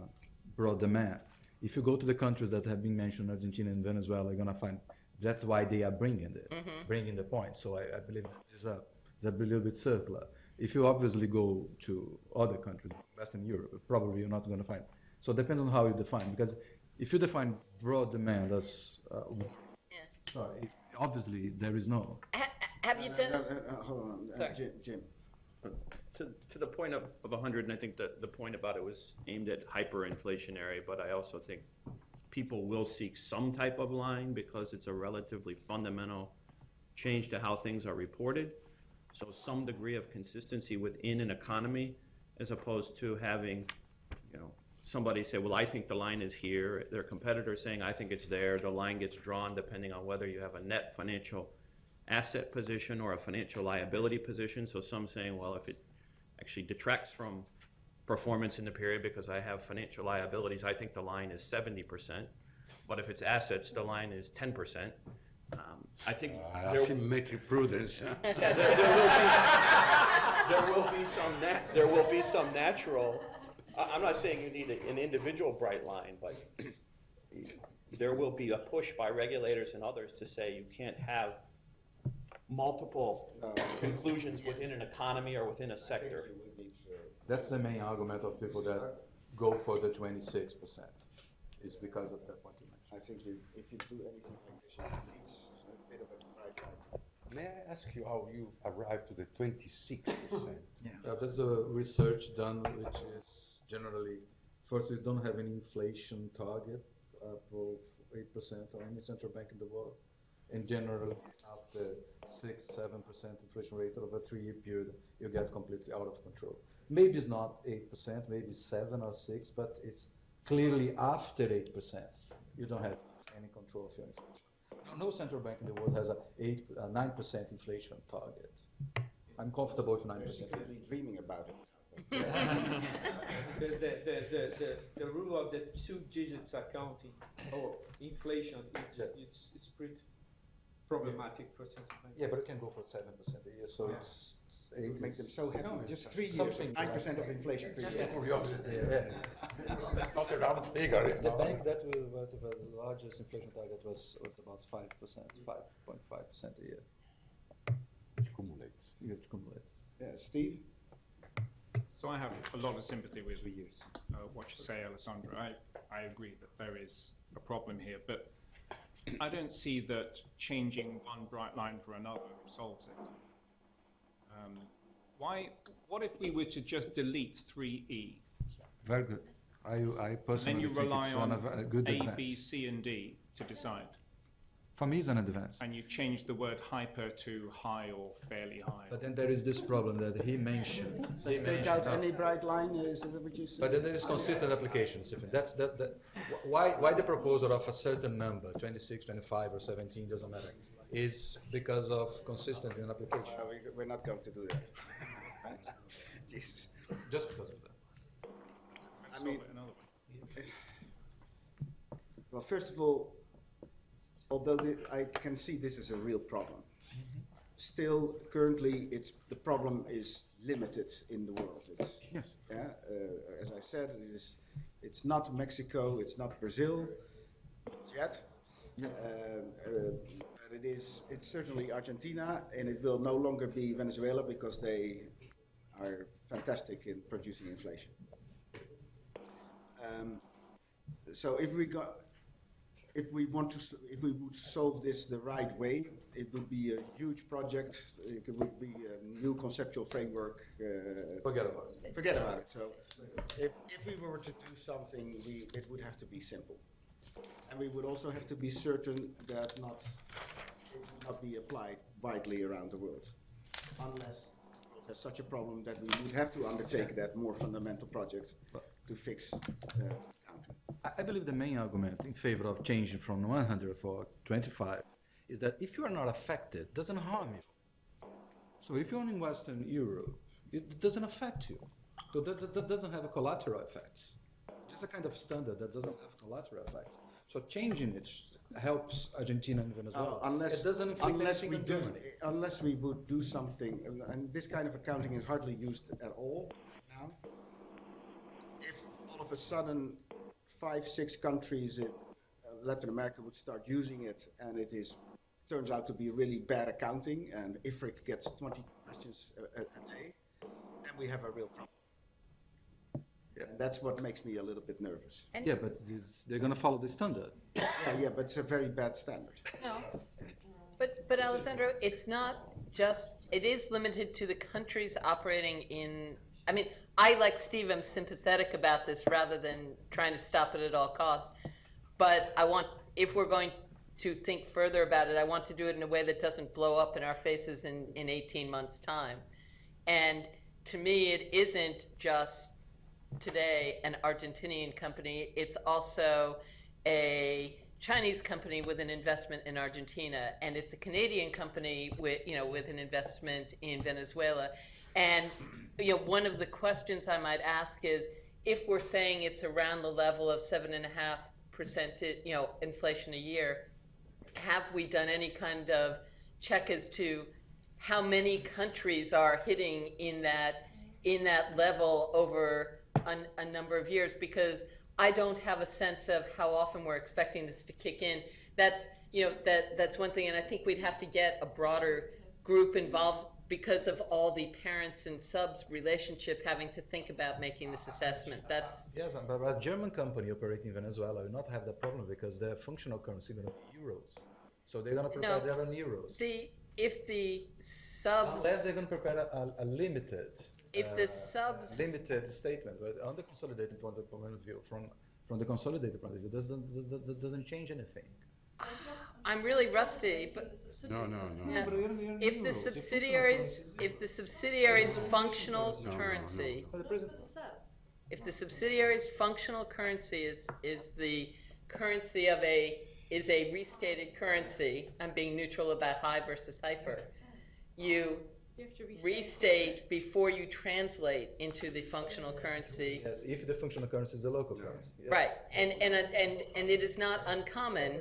broad demand. If you go to the countries that have been mentioned, Argentina and Venezuela, you're gonna find that's why they are bringing it, mm-hmm. bringing the point. So I, I believe this is a, a little bit circular. If you obviously go to other countries, Western Europe, probably you're not going to find. So it depends on how you define. Because if you define broad demand as, uh, yeah. sorry, obviously there is no. Ha have you uh, done? Uh, uh, uh, hold on, uh, Jim. Jim. To, to the point of, of one hundred, and I think that the point about it was aimed at hyperinflationary, but I also think people will seek some type of line because it's a relatively fundamental change to how things are reported. So some degree of consistency within an economy, as opposed to having, you know, somebody say, well, I think the line is here, their competitor saying, I think it's there, the line gets drawn depending on whether you have a net financial asset position or a financial liability position. So some saying, well, if it actually detracts from performance in the period because I have financial liabilities, I think the line is seventy percent. But if it's assets, the line is ten percent. Um, I think uh, there, asymmetric prudence. there, there, will be, there will be some nat there will be some natural. I, I'm not saying you need a, an individual bright line, but there will be a push by regulators and others to say you can't have multiple uh, conclusions within an economy or within a sector. That's the main argument of people that go for the twenty-six percent. It's because of that point you mentioned. I think you, if you do anything like this, you need a bit of a bright light. May I ask you how you arrived to the twenty-six percent? Yeah. Uh, there's a research done which is generally, first, we don't have any inflation target above eight percent or any central bank in the world. And generally, after six, seven percent inflation rate over a three-year period, you get completely out of control. Maybe it's not eight percent, maybe seven or six, but it's clearly after eight percent. You don't have any control of your inflation. No central bank in the world has a eight, uh, nine percent inflation target. I'm comfortable with nine percent. You're clearly dreaming about it. the, the, the, the, the, the rule of the two digits accounting or inflation, it's, yes. it's, it's pretty problematic for central bank. Yeah, but it can go for seven percent a year, so yeah. it's It would make them so happy. No, Just it's three years, something nine percent of inflation per Just year. a curiosity, yeah. That's not a round figure. you The know. bank that will, what the largest inflation target was, was about five percent, five point five percent a year. Which cumulates. It accumulates. Yeah, Steve? So I have a lot of sympathy with uh, what you say, Alessandro. I, I agree that there is a problem here, but I don't see that changing one bright line for another solves it. Um, why? What if we were to just delete three E? Very good. I, I And personally then you think rely it's one on of a good A, advance. B, C, and D to decide. For me, it's an advance. And you change the word hyper to high or fairly high. But then there is this problem that he mentioned. So He take mentioned out how- any bright line, is that what you said? But then there is consistent application, Stephen. That's that. that wh- why why the proposal of a certain number, twenty-six, twenty-five, or seventeen, doesn't matter. It's because of consistent in application. Uh, we, we're not going to do that. Jesus. Just because of that. I mean, Solve it another way. well, first of all, although the, I can see this is a real problem, still currently it's the problem is limited in the world. It's, Yes. yeah, uh, as I said, it is. It's not Mexico. It's not Brazil yet. Yeah. Um, uh, but it is. It's certainly Argentina, and it will no longer be Venezuela because they are fantastic in producing inflation. Um, so if we got, if we want to, s- if we would solve this the right way, it would be a huge project. It would be a new conceptual framework. Uh, Forget about it. Forget about it. So, if if we were to do something, we it would have to be simple, and we would also have to be certain that not it would not be applied widely around the world, unless the world has such a problem that we would have to undertake that more fundamental project to fix uh, accounting. I I believe the main argument in favor of changing from one hundred for twenty-five is that if you are not affected, it doesn't harm you. So if you're in Western Europe, it doesn't affect you. So that, that, that doesn't have a collateral effects. Just a kind of standard that doesn't have collateral effects. So changing it helps Argentina and Venezuela. Uh, unless it doesn't inflict unless anything we on do Germany. unless we would do something, and, and this kind of accounting is hardly used at all now. If all of a sudden five, six countries in uh, Latin America would start using it, and it is turns out to be really bad accounting, and I F R I C gets twenty questions a, a, a day, then we have a real problem. And that's what makes me a little bit nervous. And Yeah, but it's- they're going to follow the standard. Yeah, yeah, but it's a very bad standard. No. But, but Alessandro, it's not just, it is limited to the countries operating in, I mean, I, like Steve, am sympathetic about this rather than trying to stop it at all costs. But I want, if we're going to think further about it, I want to do it in a way that doesn't blow up in our faces in, in eighteen months' time. And to me, it isn't just today an Argentinian company, it's also a Chinese company with an investment in Argentina, and it's a Canadian company with, you know, with an investment in Venezuela. And, you know, one of the questions I might ask is, if we're saying it's around the level of seven and a half percent, you know, inflation a year, have we done any kind of check as to how many countries are hitting in that in that level over a, a number of years? Because I don't have a sense of how often we're expecting this to kick in. That's, you know, that that's one thing, and I think we'd have to get a broader group involved because of all the parents and subs relationship having to think about making this assessment. That's Yes, but a German company operating in Venezuela will not have that problem because their functional currency is going to be euros. So they're going to prepare No. their own euros. the if the subs Unless they're going to prepare a, a limited, if the uh, subs limited statement, but on the consolidated point of point of view, from from the consolidated point of view, doesn't doesn't, doesn't change anything. I'm really rusty, but No, no, no. yeah. if the subsidiaries if the subsidiaries functional No, no, no. currency if the subsidiary's functional currency is is the currency of a is a restated currency, I'm being neutral about high versus hyper, you You have to restate. restate before you translate into the functional currency. Yes, if the functional currency is the local currency. Yes. Right, and, and, and, and it is not uncommon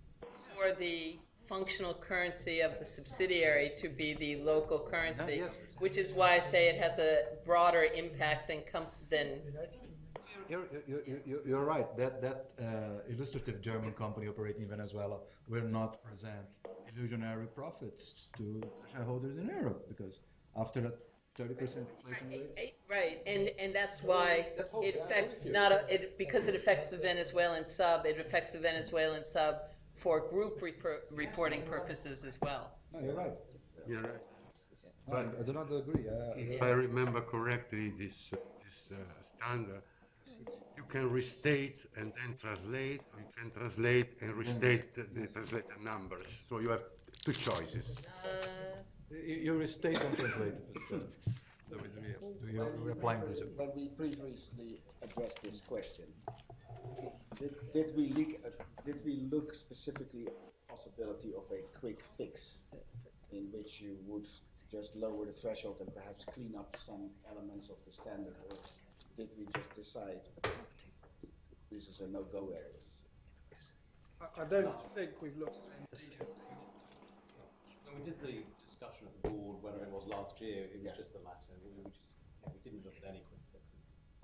for the functional currency of the subsidiary to be the local currency. yes. which is why I say it has a broader impact than com- than. You're, you're, you're, you're right. That that uh, illustrative German company operating in Venezuela will not present illusionary profits to shareholders in Europe because after that thirty percent inflation rate. Right, and and that's why it affects not a, it because it affects the Venezuelan sub. It affects the Venezuelan sub for group repro- reporting purposes as well. No, you're right. You're right. No, I, I do not agree. Uh, If I remember correctly, this uh, this uh, standard, you can restate and then translate, or you can translate and restate the, the translated numbers. So you have two choices. Uh, You, you restate and translate. But, uh, do we, do we, do you, are we applying this? When we previously addressed this question, did, did we look at, did we look specifically at the possibility of a quick fix in which you would just lower the threshold and perhaps clean up some elements of the standard, or did we just decide this is a no-go area? I, I don't think we've looked at any detail. When we did the discussion at the board, whether it was last year, it was Yeah. just the latter. We, we just yeah, we didn't look at any quick fixes.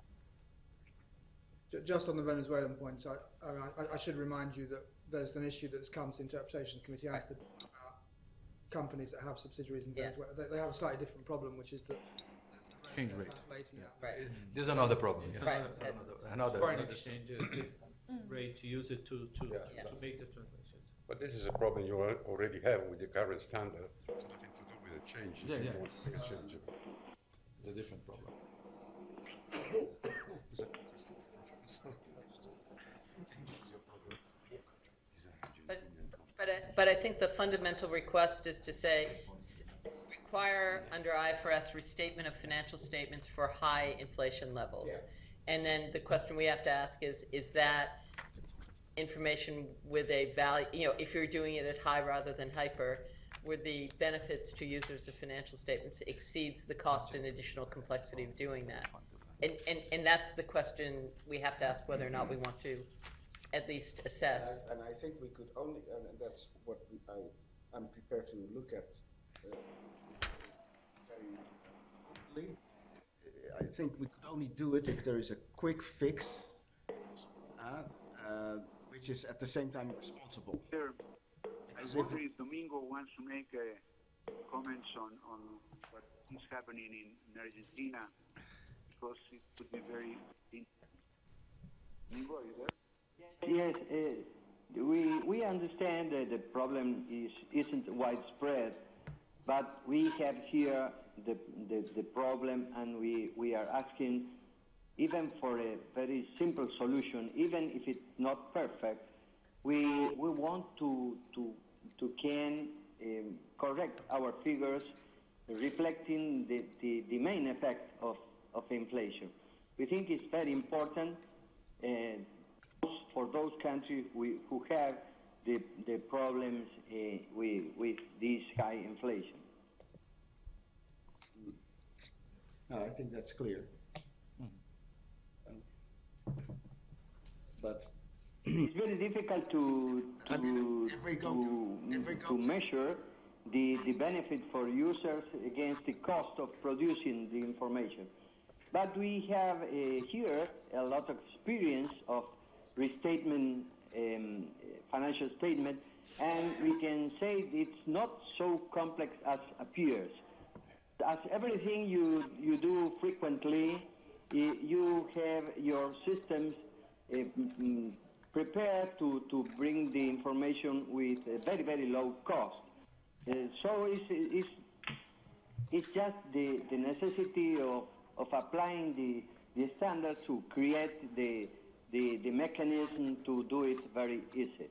Ju- Just on the Venezuelan point, I, I, I should remind you that there's an issue that's come to interpretation committee after about companies that have subsidiaries in Yeah. Venezuela. They, they have a slightly different problem, which is that Change rate. translating it. right. This is another problem. Yes. Right. Another, another, Foreign another- exchange uh, rate to use it to to, Yeah. to make the translations. But this is a problem you al- already have with the current standard. It's nothing to do with the change. Yeah, You yeah. want to make a change. It's a different problem. But, but, I, but I think the fundamental request is to say, s- require under I F R S restatement of financial statements for high inflation levels. Yeah. And then the question we have to ask is, is that information with a value, you know, if you're doing it at high rather than hyper, where the benefits to users of financial statements exceeds the cost and additional complexity of doing that? And, and, and that's the question we have to ask whether or not we want to at least assess. And I, and I think we could only, and and that's what we, I, I'm prepared to look at uh, very openly. I think we could only do it if there is a quick fix, uh, uh, which is at the same time responsible. Sir, I Because wonder if- if Domingo wants to make uh, comments on, on what is happening in, in Argentina, because it could be very interesting. Domingo, are you there? Yes, uh, we we understand that the problem is isn't widespread, but we have here the the, the problem, and we, we are asking even for a very simple solution, even if it's not perfect. We we want to to to can um, correct our figures, reflecting the, the, the main effect of, of inflation. We think it's very important. Uh, for those countries we, who have the, the problems uh, with, with this high inflation. No, I think that's clear. But It's very difficult to to, I mean, if we go to, to- if we go to to- measure the, the benefit for users against the cost of producing the information. But we have uh, here a lot of experience of restatement, um, financial statement, and we can say it's not so complex as appears. As everything you, you do frequently, y- you have your systems uh, mm, prepared to, to bring the information with a very, very low cost. Uh, so it's, it's, it's just the, the necessity of, of applying the, the standards to create the, the, the mechanism to do it very easy.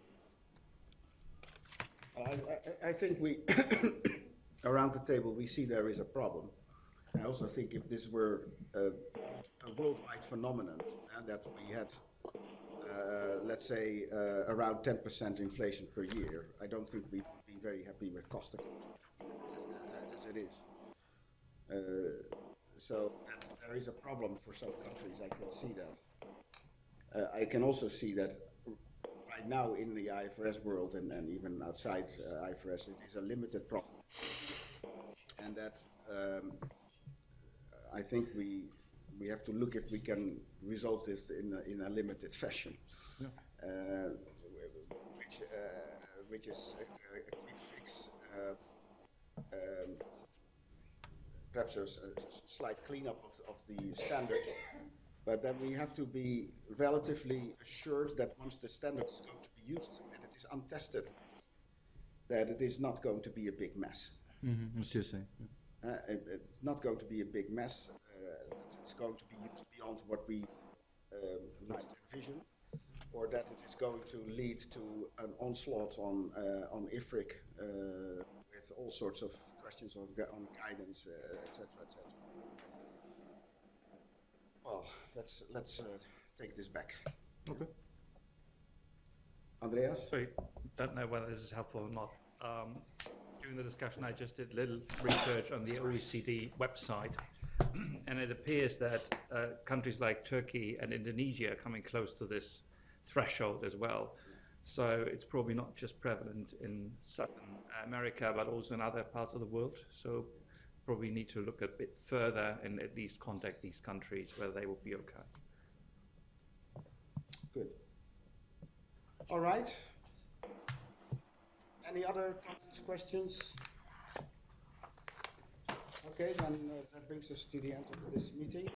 I, I, I think we, around the table, we see there is a problem. I also think if this were a, a worldwide phenomenon, and that we had, uh, let's say, uh, around ten percent inflation per year, I don't think we'd be very happy with cost accounting uh, as it is. Uh, so that there is a problem for some countries, I can see that. Uh, I can also see that right now in the I F R S world and, and even outside uh, I F R S, it is a limited problem. And that um, I think we we have to look if we can resolve this in a, in a limited fashion, Yeah. uh, which uh, which is a, a quick fix. Uh, um, perhaps a, a slight cleanup of, of the standard, but then we have to be relatively assured that once the standard is going to be used and it is untested, that it is not going to be a big mess. Mm-hmm. What you're saying. Uh, it, it's not going to be a big mess. Uh, that it's going to be used beyond what we um, might envision, or that it is going to lead to an onslaught on uh, on I F R I C uh, with all sorts of questions on, gu on guidance, et cetera, et cetera. Well, let's let's uh, take this back. Okay. Andreas? Sorry, don't know whether this is helpful or not. Um, during the discussion, I just did a little research on the O E C D website, and it appears that uh, countries like Turkey and Indonesia are coming close to this threshold as well. So it's probably not just prevalent in Southern America, but also in other parts of the world. So probably need to look a bit further and at least contact these countries whether they will be okay. Good. All right. Any other comments, questions? Okay, then uh, that brings us to the end of this meeting.